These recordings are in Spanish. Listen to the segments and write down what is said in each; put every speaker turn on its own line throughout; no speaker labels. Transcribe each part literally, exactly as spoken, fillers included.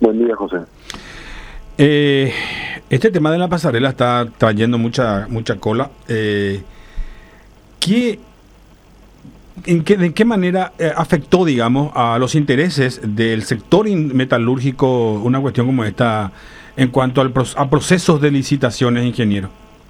Buen día, José.
Eh, este tema de la pasarela está trayendo mucha mucha cola. Eh, ¿qué, en qué, ¿De qué manera eh, afectó, digamos, a los intereses del sector metalúrgico una cuestión como esta en cuanto al, a procesos de licitaciones, ingeniero?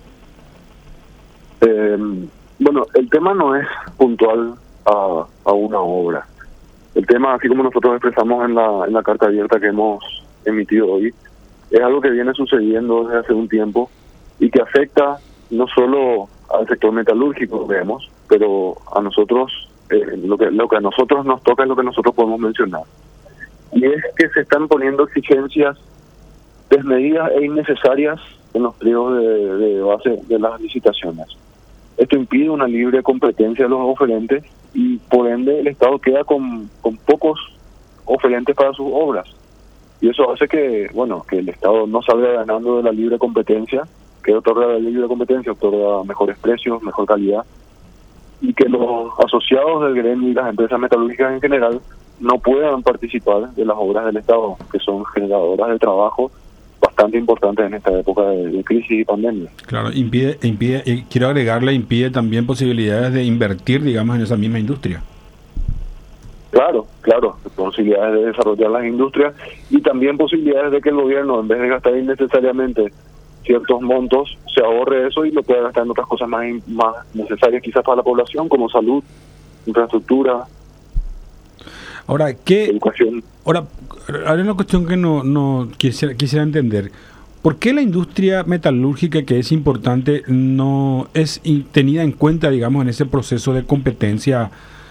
Eh, bueno, el tema no es puntual a, a una obra. El tema, así como nosotros expresamos en la, en la carta abierta que hemos emitido hoy, es algo que viene sucediendo desde hace un tiempo y que afecta no solo al sector metalúrgico, vemos, pero a nosotros, eh, lo que lo que a nosotros nos toca es lo que nosotros podemos mencionar. Y es que se están poniendo exigencias desmedidas e innecesarias en los pliegos de, de base de las licitaciones. Esto impide una libre competencia de los oferentes y por ende el Estado queda con, con pocos oferentes para sus obras. Y eso hace que, bueno, que el Estado no salga ganando de la libre competencia, que otorga la libre competencia, otorga mejores precios, mejor calidad, y que los asociados del gremio y las empresas metalúrgicas en general no puedan participar de las obras del Estado, que son generadoras de trabajo bastante importantes en esta época de, de crisis y pandemia.
Claro, impide, impide, y quiero agregarle, impide también posibilidades de invertir, digamos, en esa misma industria.
Claro, claro, posibilidades de desarrollar las industrias y también posibilidades de que el gobierno, en vez de gastar innecesariamente ciertos montos, se ahorre eso y lo pueda gastar en otras cosas más, más necesarias quizás para la población, como salud, infraestructura.
Ahora, ¿qué?
Educación.
Ahora, hay una cuestión que no, no quisiera, quisiera entender. ¿Por qué la industria metalúrgica, que es importante, no es tenida en cuenta, digamos, en ese proceso de competencia?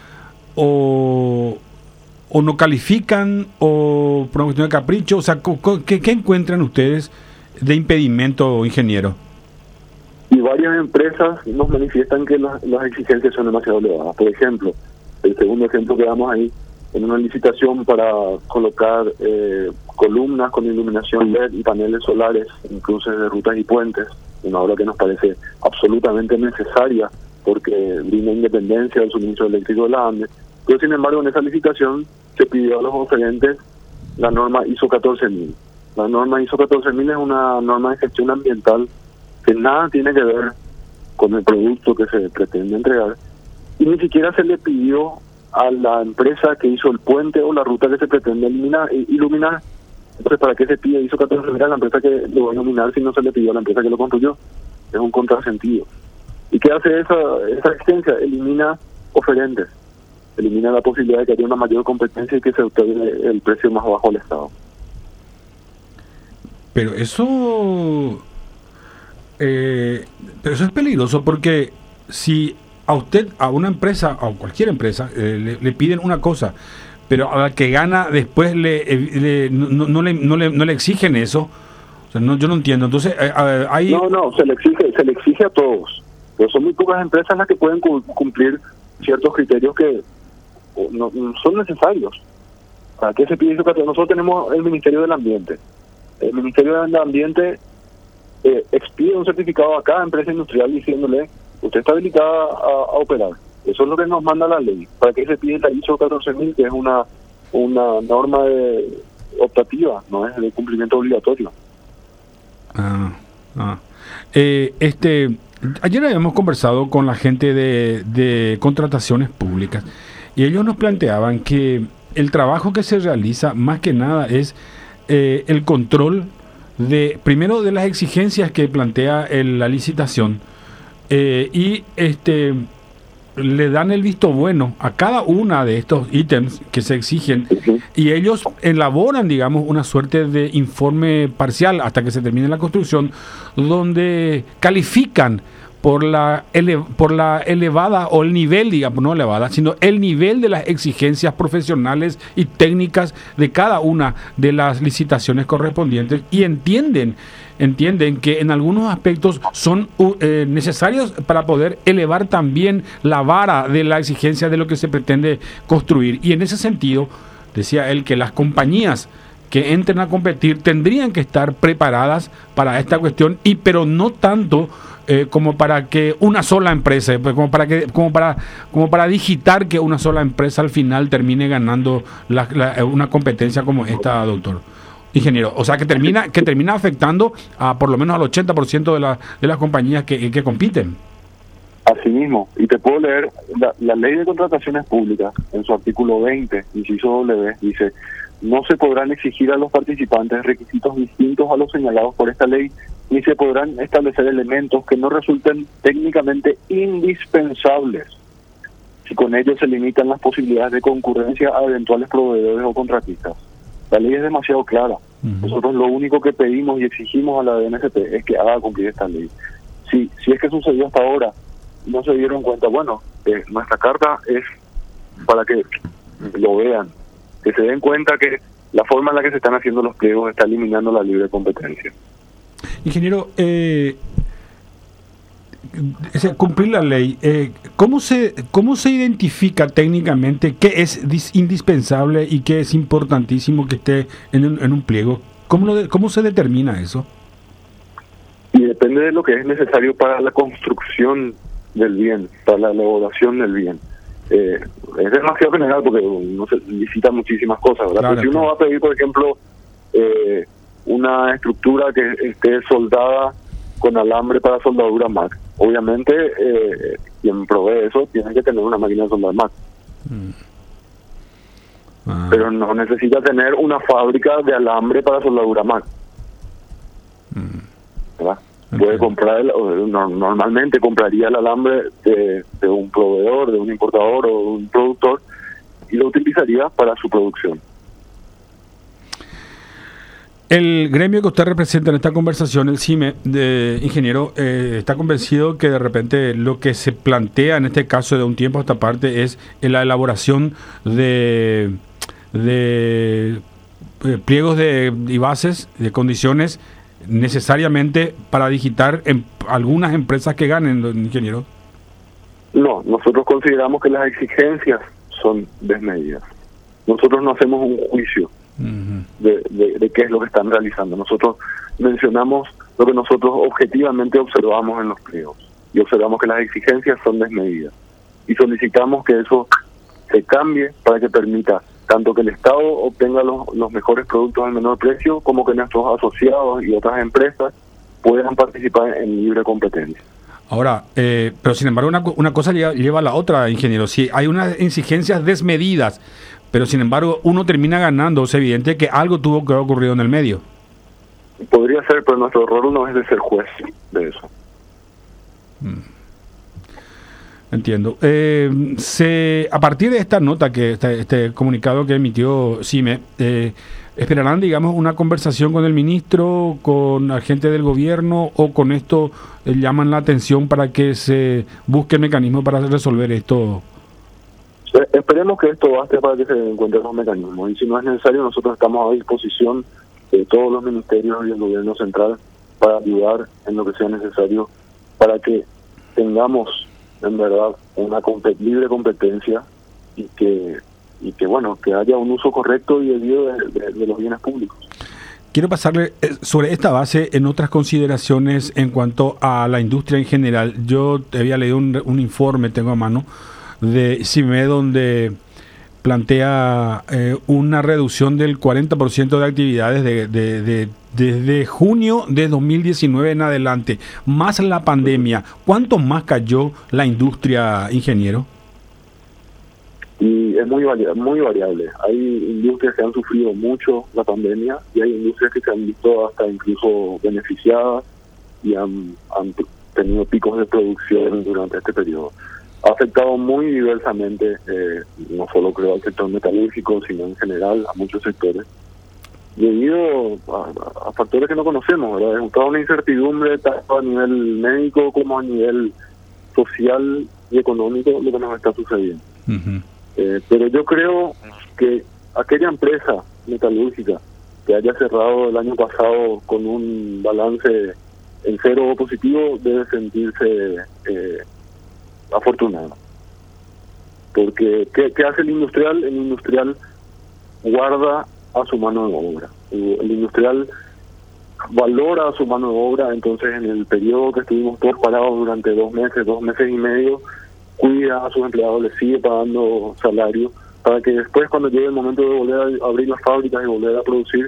O, o no califican, o por una cuestión de capricho. O sea, ¿qué, qué encuentran ustedes de impedimento, ingeniero?
Y varias empresas nos manifiestan que las, las exigencias son demasiado elevadas. Por ejemplo, el segundo ejemplo que damos ahí, en una licitación para colocar eh, columnas con iluminación L E D y paneles solares en cruces de rutas y puentes, una obra que nos parece absolutamente necesaria porque brinda independencia del suministro eléctrico de la ANDE. Pero sin embargo, en esa licitación se pidió a los oferentes la norma I S O catorce mil. La norma I S O catorce mil es una norma de gestión ambiental que nada tiene que ver con el producto que se pretende entregar, y ni siquiera se le pidió a la empresa que hizo el puente o la ruta que se pretende eliminar, iluminar. Entonces, ¿para qué se pide I S O catorce mil a la empresa que lo va a iluminar si no se le pidió a la empresa que lo construyó? Es un contrasentido. ¿Y qué hace esa, esa exigencia? Elimina oferentes, elimina la posibilidad de que haya una mayor competencia y que se otorgue el precio más bajo al Estado.
Pero eso, eh, pero eso es peligroso, porque si a usted, a una empresa, a cualquier empresa, eh, le, le piden una cosa, pero a la que gana después le, le, no, no, le, no, le, no le exigen eso, o sea, no, yo no entiendo. Entonces, eh, hay...
No, no, se le exige, se le exige a todos. Pero son muy pocas empresas las que pueden cumplir ciertos criterios que no, no son necesarios. ¿Para qué se pide eso? Nosotros tenemos el Ministerio del Ambiente. El Ministerio del Ambiente eh, expide un certificado a cada empresa industrial diciéndole: usted está habilitada a, a operar. Eso es lo que nos manda la ley. ¿Para qué se pide la I S O catorce mil, que es una una norma de, optativa, no es de cumplimiento obligatorio?
Ah, ah. Eh, este... Ayer habíamos conversado con la gente de, de contrataciones públicas y ellos nos planteaban que el trabajo que se realiza más que nada es eh, el control de, primero, de las exigencias que plantea el, la licitación eh, y este le dan el visto bueno a cada una de estos ítems que se exigen y ellos elaboran, digamos, una suerte de informe parcial hasta que se termine la construcción, donde califican por la ele- por la elevada o el nivel, digamos, no elevada, sino el nivel de las exigencias profesionales y técnicas de cada una de las licitaciones correspondientes, y entienden entienden que en algunos aspectos son eh, necesarios para poder elevar también la vara de la exigencia de lo que se pretende construir. Y en ese sentido, decía él, que las compañías que entren a competir tendrían que estar preparadas para esta cuestión, y pero no tanto eh, como para que una sola empresa, como para que como para como para digitar que una sola empresa al final termine ganando la, la, una competencia como esta, doctor. ingeniero. O sea, que termina que termina afectando a por lo menos al ochenta por ciento de, la, de las compañías que, que compiten.
Así mismo, y te puedo leer, la, la ley de contrataciones públicas, en su artículo veinte, inciso W, dice: no se podrán exigir a los participantes requisitos distintos a los señalados por esta ley, ni se podrán establecer elementos que no resulten técnicamente indispensables, si con ello se limitan las posibilidades de concurrencia a eventuales proveedores o contratistas. La ley es demasiado clara. Uh-huh. Nosotros lo único que pedimos y exigimos a la D N S P es que haga cumplir esta ley. Si, si es que sucedió hasta ahora, no se dieron cuenta, bueno, eh, nuestra carta es para que lo vean, que se den cuenta que la forma en la que se están haciendo los pliegos está eliminando la libre competencia.
Ingeniero, eh, cumplir la ley, eh, ¿cómo se cómo se identifica técnicamente qué es dis- indispensable y qué es importantísimo que esté en un, en un pliego? ¿Cómo, lo de, ¿Cómo se determina eso?
Y depende de lo que es necesario para la construcción del bien, para la elaboración del bien. Eh, es demasiado general porque uno se licita muchísimas cosas, ¿verdad? Claro, pero si uno claro. va a pedir, por ejemplo, eh, una estructura que esté soldada con alambre para soldadura M A C, obviamente eh, quien provee eso tiene que tener una máquina de soldar M A C. Mm. Ah. Pero no necesita tener una fábrica de alambre para soldadura M A C. Mm. ¿Verdad? Okay. Puede comprar, el, no, normalmente compraría el alambre de, de un proveedor, de un importador o de un productor y lo utilizaría para su producción.
El gremio que usted representa en esta conversación, el C I M E, de ingeniero, eh, está convencido que de repente lo que se plantea en este caso de un tiempo a esta parte es la elaboración de, de eh, pliegos de, y bases de condiciones necesariamente para digitar en algunas empresas que ganen, ingeniero.
No, nosotros consideramos que las exigencias son desmedidas. Nosotros no hacemos un juicio uh-huh. de, de, de qué es lo que están realizando. Nosotros mencionamos lo que nosotros objetivamente observamos en los pliegos y observamos que las exigencias son desmedidas y solicitamos que eso se cambie para que permita tanto que el Estado obtenga los, los mejores productos al menor precio, como que nuestros asociados y otras empresas puedan participar en libre competencia.
Ahora, eh, pero sin embargo una, una cosa lleva, lleva a la otra, ingeniero. Si hay unas exigencias desmedidas, pero sin embargo uno termina ganando, es evidente que algo tuvo que haber ocurrido en el medio.
Podría ser, pero nuestro rol no es de ser juez de eso.
Mm. Entiendo. Eh, se, a partir de esta nota, que este, este comunicado que emitió C I M E, eh, ¿esperarán, digamos, una conversación con el ministro, con la gente del gobierno, o con esto eh, llaman la atención para que se busque el mecanismo para resolver esto?
Eh, esperemos que esto baste para que se encuentren los mecanismos, y si no es necesario, nosotros estamos a disposición de todos los ministerios y el gobierno central para ayudar en lo que sea necesario para que tengamos en verdad una compet- libre competencia y que y que bueno que haya un uso correcto y debido de, de, de los bienes públicos.
Quiero pasarle sobre esta base en otras consideraciones en cuanto a la industria en general. Yo te había leído un, un informe, tengo a mano, de C I M E, donde plantea eh, una reducción del cuarenta por ciento de actividades de, de, de, desde junio de dos mil diecinueve en adelante, más la pandemia. ¿Cuánto más cayó la industria, ingeniero?
Y es muy variable, muy variable. Hay industrias que han sufrido mucho la pandemia y hay industrias que se han visto hasta incluso beneficiadas y han, han tenido picos de producción durante este periodo. Ha afectado muy diversamente, eh, no solo creo al sector metalúrgico, sino en general a muchos sectores, debido a, a factores que no conocemos, ¿verdad? Es toda una incertidumbre tanto a nivel médico como a nivel social y económico lo que nos está sucediendo. Uh-huh. Eh, pero yo creo que aquella empresa metalúrgica que haya cerrado el año pasado con un balance en cero o positivo debe sentirse eh, afortunado. Porque ¿qué, ¿qué hace el industrial? El industrial guarda a su mano de obra. El industrial valora a su mano de obra, entonces en el periodo que estuvimos todos parados durante dos meses, dos meses y medio, cuida a sus empleados, les sigue pagando salario, para que después cuando llegue el momento de volver a abrir las fábricas y volver a producir,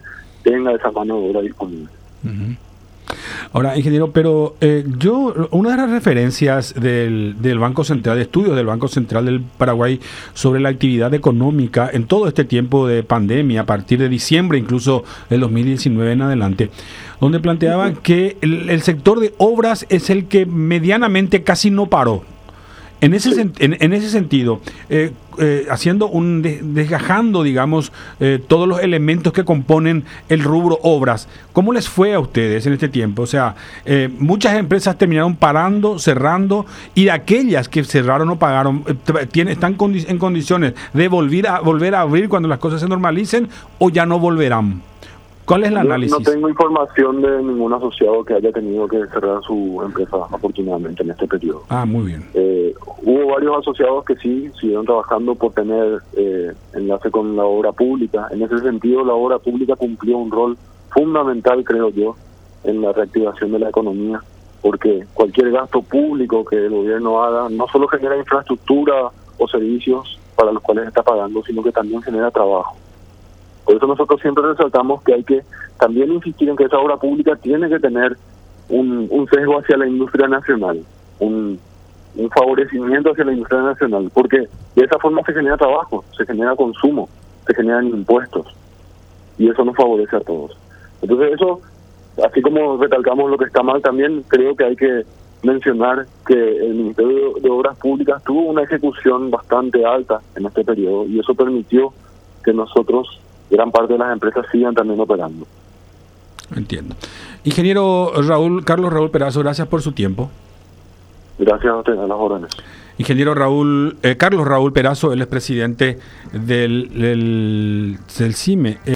tenga esa mano de obra disponible.
Uh-huh. Ahora, ingeniero, pero eh, yo, una de las referencias del, del Banco Central, de estudios del Banco Central del Paraguay sobre la actividad económica en todo este tiempo de pandemia, a partir de diciembre incluso del dos mil diecinueve en adelante, donde planteaban uh-huh. que el, el sector de obras es el que medianamente casi no paró. En ese, sí. en, en ese sentido, eh, eh, haciendo un de, desgajando, digamos, eh, todos los elementos que componen el rubro obras, ¿cómo les fue a ustedes en este tiempo? O sea, eh, muchas empresas terminaron parando, cerrando, y de aquellas que cerraron o pagaron, eh, tienen, ¿están condi- en condiciones de volver a, volver a abrir cuando las cosas se normalicen o ya no volverán? ¿Cuál es el análisis?
No, no tengo información de ningún asociado que haya tenido que cerrar su empresa, afortunadamente, en este periodo.
Ah, muy bien.
Eh, hubo varios asociados que sí siguieron trabajando por tener eh, enlace con la obra pública. En ese sentido, la obra pública cumplió un rol fundamental, creo yo, en la reactivación de la economía, porque cualquier gasto público que el gobierno haga no solo genera infraestructura o servicios para los cuales está pagando, sino que también genera trabajo. Por eso nosotros siempre resaltamos que hay que también insistir en que esa obra pública tiene que tener un, un sesgo hacia la industria nacional, un, un favorecimiento hacia la industria nacional, porque de esa forma se genera trabajo, se genera consumo, se generan impuestos, y eso nos favorece a todos. Entonces eso, así como recalcamos lo que está mal, también creo que hay que mencionar que el Ministerio de Obras Públicas tuvo una ejecución bastante alta en este periodo, y eso permitió que nosotros, gran parte de las empresas, sigan también operando.
Entiendo. Ingeniero Raúl, Carlos Raúl Perazo, gracias por su tiempo.
Gracias a ustedes, a las órdenes.
Ingeniero Raúl, eh, Carlos Raúl Perazo, él es presidente del, del, del CIME.